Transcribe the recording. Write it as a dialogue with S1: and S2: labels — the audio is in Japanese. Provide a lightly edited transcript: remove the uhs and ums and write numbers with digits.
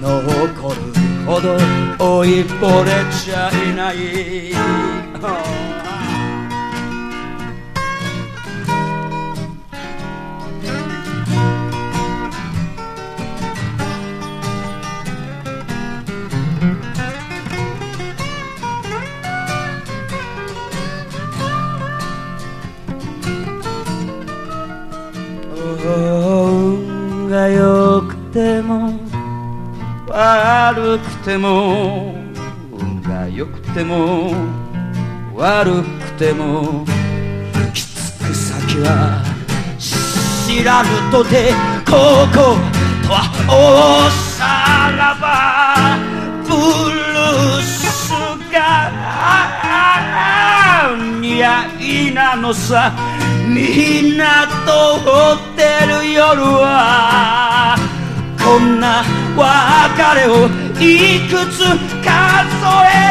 S1: 残るほど老いぼれちゃいない、運が良くても悪くても、運が良くても悪くても、行き着く先は知らぬとて、こことはおさらばブルースが似合いなのさ。みんなとホテル夜はこんな別れをいくつ数え